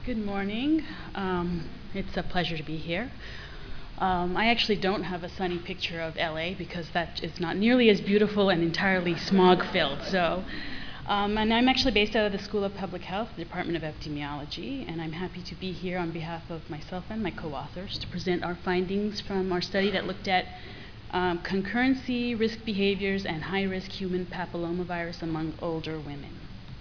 Good morning. It's a pleasure to be here. I actually don't have a sunny picture of LA because that is not nearly as beautiful and entirely smog-filled. And I'm actually based out of the School of Public Health, the Department of Epidemiology, and I'm happy to be here on behalf of myself and my co-authors to present our findings from our study that looked at concurrency, risk behaviors, and high-risk human papillomavirus among older women.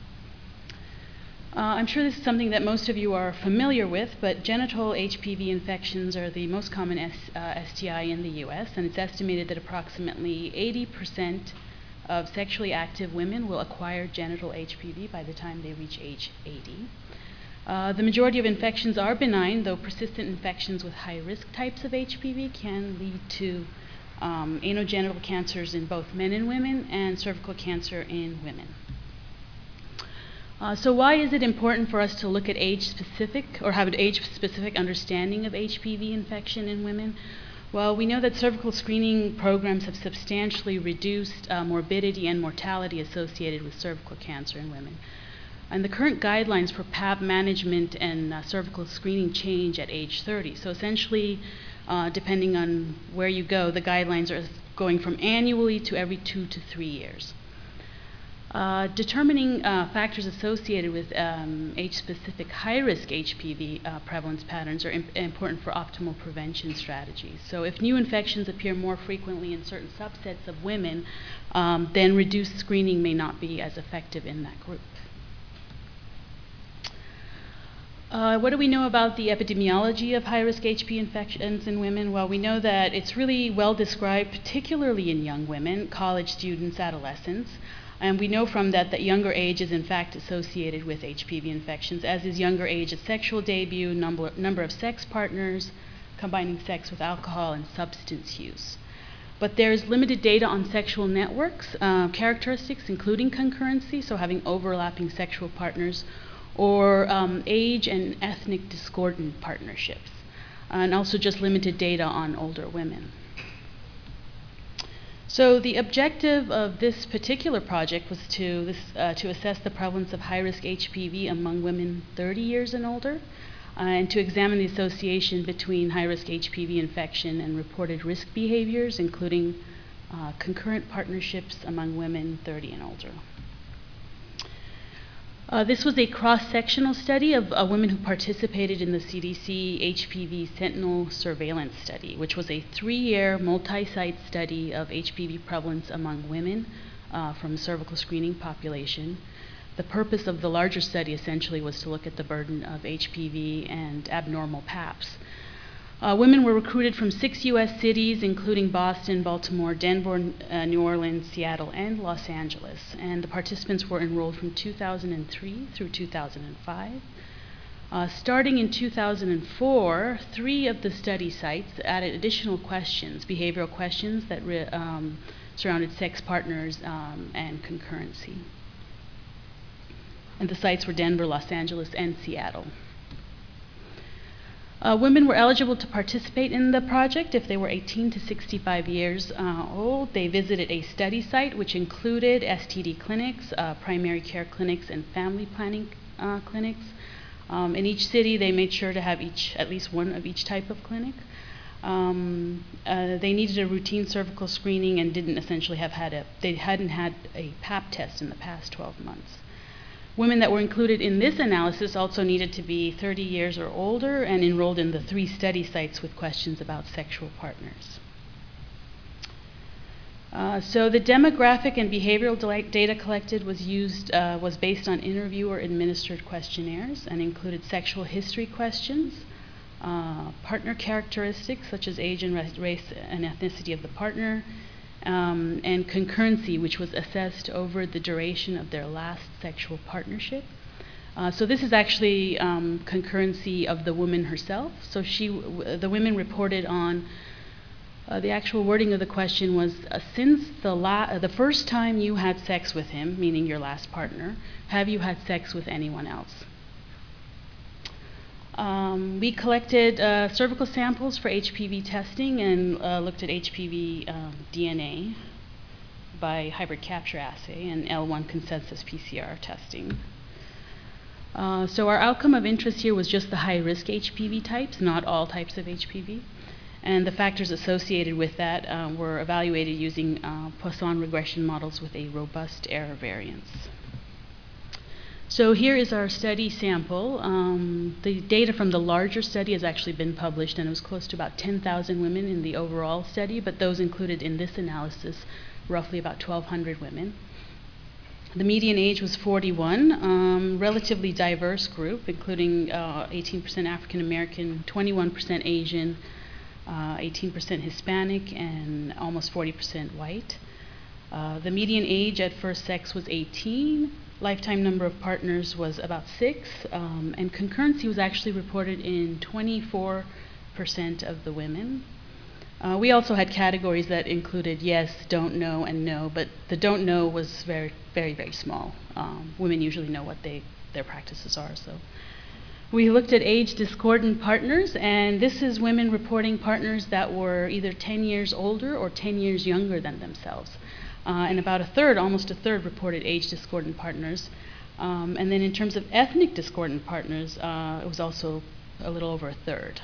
I'm sure this is something that most of you are familiar with, but genital HPV infections are the most common STI in the US, and it's estimated that approximately 80% of sexually active women will acquire genital HPV by the time they reach age 80. The majority of infections are benign, though persistent infections with high-risk types of HPV can lead to anogenital cancers in both men and women and cervical cancer in women. So why is it important for us to look at age-specific or have an age-specific understanding of HPV infection in women? Well, we know that cervical screening programs have substantially reduced morbidity and mortality associated with cervical cancer in women. And the current guidelines for PAP management and cervical screening change at age 30. So essentially, depending on where you go, the guidelines are going from annually to every 2 to 3 years. Determining factors associated with age-specific high-risk HPV prevalence patterns are important for optimal prevention strategies. So if new infections appear more frequently in certain subsets of women, then reduced screening may not be as effective in that group. What do we know about the epidemiology of high-risk HPV infections in women? Well, we know that it's really well described, particularly in young women, college students, adolescents. And we know from that that younger age is in fact associated with HPV infections, as is younger age of sexual debut, number of sex partners, combining sex with alcohol, and substance use. But there's limited data on sexual networks, characteristics including concurrency, so having overlapping sexual partners, or age and ethnic discordant partnerships, and also just limited data on older women. So the objective of this particular project was to assess the prevalence of high-risk HPV among women 30 years and older, and to examine the association between high-risk HPV infection and reported risk behaviors, including concurrent partnerships among women 30 and older. This was a cross-sectional study of women who participated in the CDC HPV Sentinel Surveillance Study, which was a 3-year multi-site study of HPV prevalence among women from cervical screening population. The purpose of the larger study essentially was to look at the burden of HPV and abnormal PAPs. Women were recruited from 6 U.S. cities, including Boston, Baltimore, Denver, New Orleans, Seattle, and Los Angeles. And the participants were enrolled from 2003 through 2005. Starting in 2004, 3 of the study sites added additional questions, behavioral questions that surrounded sex partners and concurrency. And the sites were Denver, Los Angeles, and Seattle. Women were eligible to participate in the project if they were 18 to 65 years old. They visited a study site which included STD clinics, primary care clinics, and family planning clinics. In each city, they made sure to have at least one of each type of clinic. They needed a routine cervical screening and they hadn't had a PAP test in the past 12 months. Women that were included in this analysis also needed to be 30 years or older and enrolled in the 3 study sites with questions about sexual partners. So the demographic and behavioral data collected was based on interviewer-administered questionnaires and included sexual history questions, partner characteristics such as age and race and ethnicity of the partner, and concurrency, which was assessed over the duration of their last sexual partnership. So this is actually concurrency of the woman herself. So the women reported on the actual wording of the question was, since the first time you had sex with him, meaning your last partner, have you had sex with anyone else? We collected cervical samples for HPV testing and looked at HPV DNA by hybrid capture assay and L1 consensus PCR testing. So our outcome of interest here was just the high-risk HPV types, not all types of HPV. And the factors associated with that were evaluated using Poisson regression models with a robust error variance. So here is our study sample. The data from the larger study has actually been published, and it was close to about 10,000 women in the overall study, but those included in this analysis, roughly about 1,200 women. The median age was 41, relatively diverse group, including 18% African American, 21% Asian, 18% Hispanic, and almost 40% white. The median age at first sex was 18. Lifetime number of partners was about 6, and concurrency was actually reported in 24% of the women. We also had categories that included yes, don't know, and no, but the don't know was very, very, very small. Women usually know what their practices are. So we looked at age discordant partners, and this is women reporting partners that were either 10 years older or 10 years younger than themselves. And about a third, almost a third, reported age discordant partners. And then in terms of ethnic discordant partners, it was also a little over a third.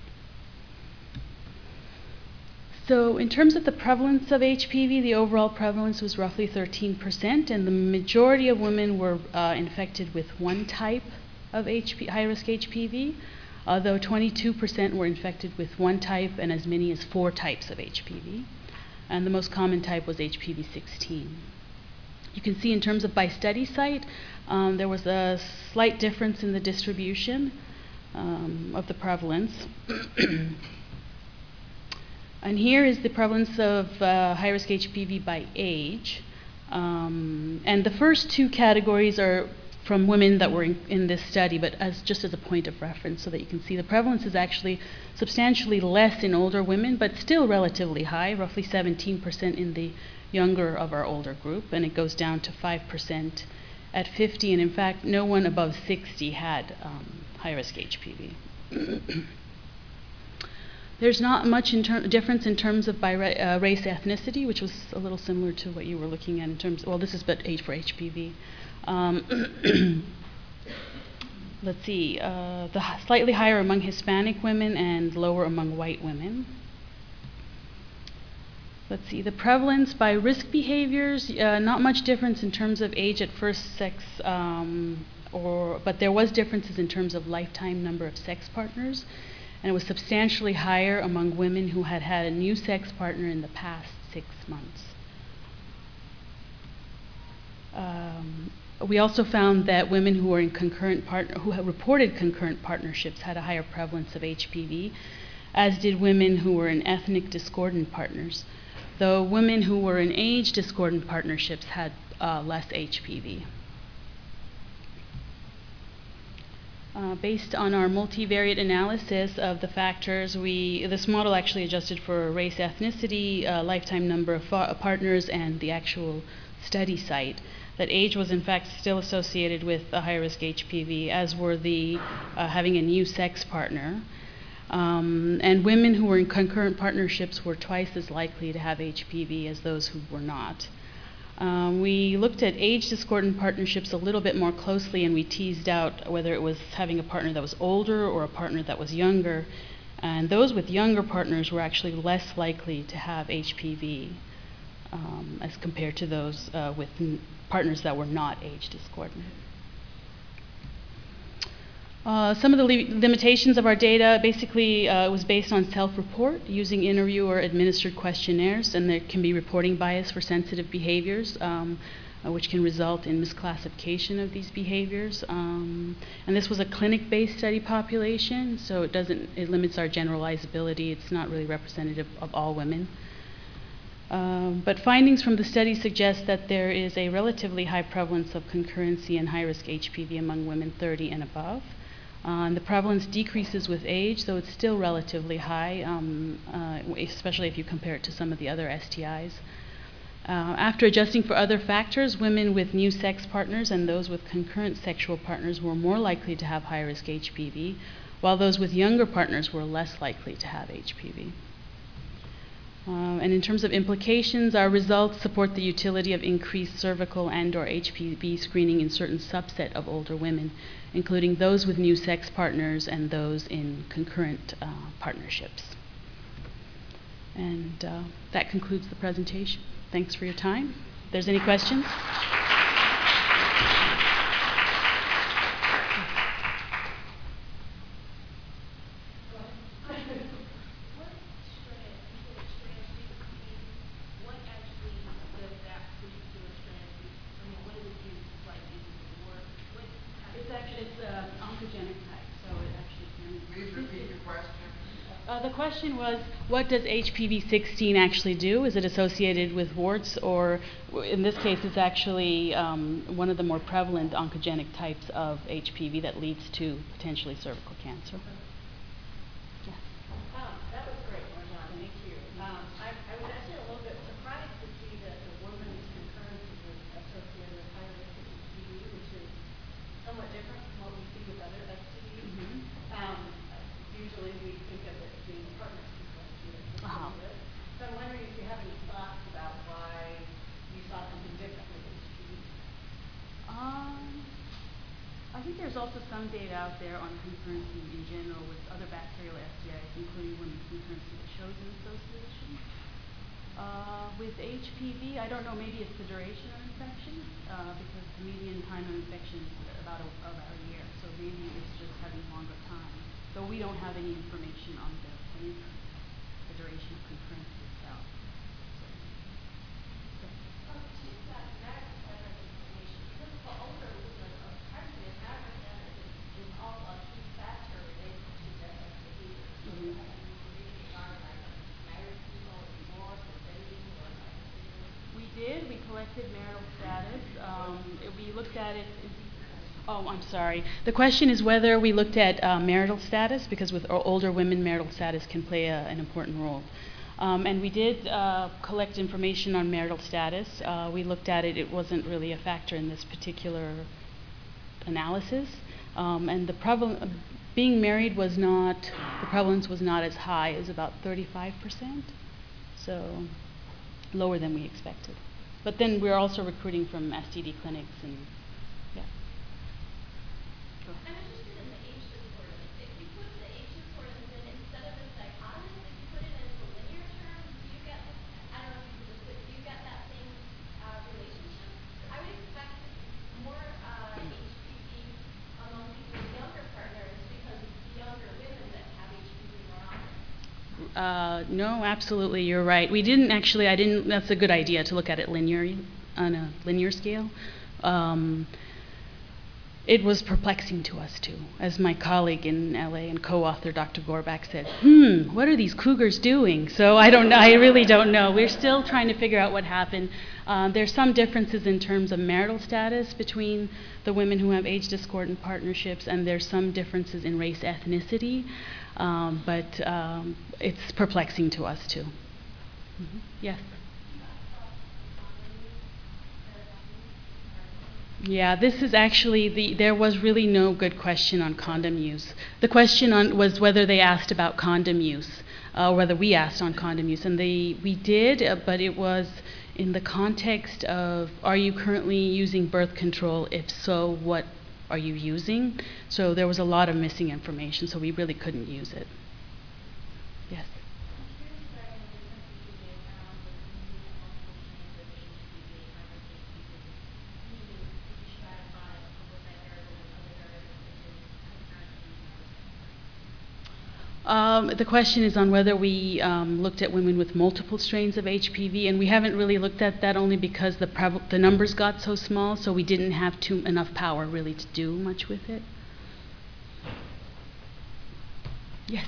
So in terms of the prevalence of HPV, the overall prevalence was roughly 13%, and the majority of women were infected with one type of high-risk HPV, although 22% were infected with one type and as many as 4 types of HPV. And the most common type was HPV-16. You can see in terms of by study site, there was a slight difference in the distribution of the prevalence. And here is the prevalence of high-risk HPV by age. And the first 2 categories are from women that were in this study, but just as a point of reference so that you can see the prevalence is actually substantially less in older women, but still relatively high, roughly 17% in the younger of our older group, and it goes down to 5% at 50, and in fact, no one above 60 had high-risk HPV. There's not much difference in terms of by race ethnicity, which was a little similar to what you were looking at in terms, well, this is but age for HPV. Let's see, slightly higher among Hispanic women and lower among white women. Let's see, the prevalence by risk behaviors, not much difference in terms of age at first sex, but there was differences in terms of lifetime number of sex partners, and it was substantially higher among women who had had a new sex partner in the past 6 months. We also found that women who were in who had reported concurrent partnerships had a higher prevalence of HPV, as did women who were in ethnic discordant partners, though women who were in age discordant partnerships had less HPV. Based on our multivariate analysis of the factors, this model actually adjusted for race, ethnicity, lifetime number of partners, and the actual study site. That age was in fact still associated with a high-risk HPV, as were the having a new sex partner. And women who were in concurrent partnerships were twice as likely to have HPV as those who were not. We looked at age discordant partnerships a little bit more closely, and we teased out whether it was having a partner that was older or a partner that was younger. And those with younger partners were actually less likely to have HPV as compared to those with partners that were not age discordant. Some of the limitations of our data, basically it was based on self-report using interviewer-administered questionnaires, and there can be reporting bias for sensitive behaviors, which can result in misclassification of these behaviors. And this was a clinic-based study population, so it limits our generalizability. It's not really representative of all women. But findings from the study suggest that there is a relatively high prevalence of concurrency and high-risk HPV among women 30 and above. And the prevalence decreases with age, though it's still relatively high, especially if you compare it to some of the other STIs. After adjusting for other factors, women with new sex partners and those with concurrent sexual partners were more likely to have high-risk HPV, while those with younger partners were less likely to have HPV. And in terms of implications, our results support the utility of increased cervical and/or HPV screening in certain subset of older women, including those with new sex partners and those in concurrent partnerships. And that concludes the presentation. Thanks for your time. If there's any questions? The question was, what does HPV-16 actually do? Is it associated with warts, or in this case, it's actually one of the more prevalent oncogenic types of HPV that leads to potentially cervical cancer? Yes. That was great, Marjan. Thank you. I was actually a little bit surprised to see that the woman's concurrence is associated with higher risk of HPV, which is somewhat different from what we see with other STDs. Usually we think of it being partners concurrence. So I'm wondering if you have any thoughts about why you saw something different with HPV. I think there's also some data out there on concurrency in general with other bacterial STIs, including women's concurrency that shows an association. With HPV, I don't know, maybe it's the duration of infection, because the median time of infection is about a year, so maybe it's just having longer time. So we don't have any information on the duration of concurrency itself. We collected marital status. We looked at it. Oh, I'm sorry. The question is whether we looked at marital status, because with older women, marital status can play an important role. And we did collect information on marital status. We looked at it. It wasn't really a factor in this particular analysis. And the problem, being married was not, the prevalence was not as high. It was about 35%. So lower than we expected. But then we're also recruiting from STD clinics and yeah. I'm interested in the H discordance. If you put the H discordance in instead of the dichotomous, if you put it into linear terms, do you get, I don't know if you could just, do you get that same relationship? I would expect more HPV among people with younger partners because it's the younger women that have HPV more often. No, absolutely, you're right. We didn't actually, that's a good idea to look at it linearly, on a linear scale. It was perplexing to us too. As my colleague in LA and co-author Dr. Gorbach said, what are these cougars doing? So I don't know, I really don't know. We're still trying to figure out what happened. There's some differences in terms of marital status between the women who have age discordant partnerships, and there's some differences in race ethnicity, but it's perplexing to us too. Yes? Yeah, this is actually, there was really no good question on condom use. The question was whether they asked about condom use, whether we asked on condom use. And we did, but it was in the context of, are you currently using birth control? If so, what are you using? So there was a lot of missing information, so we really couldn't use it. Yes? The question is on whether we looked at women with multiple strains of HPV, and we haven't really looked at that only because the numbers got so small, so we didn't have enough power really to do much with it. Yes?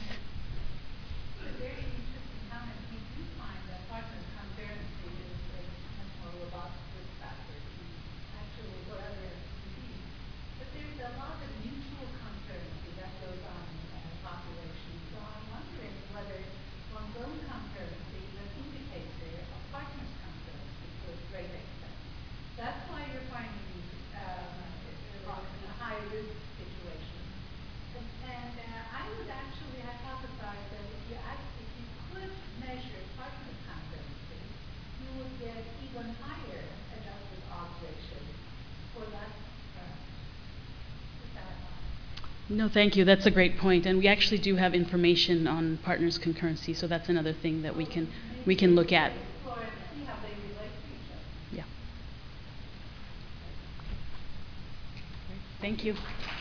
No, thank you. That's a great point. And we actually do have information on partners concurrency, so that's another thing that we can look at. Explore and see how they relate to each other. Yeah. Thank you.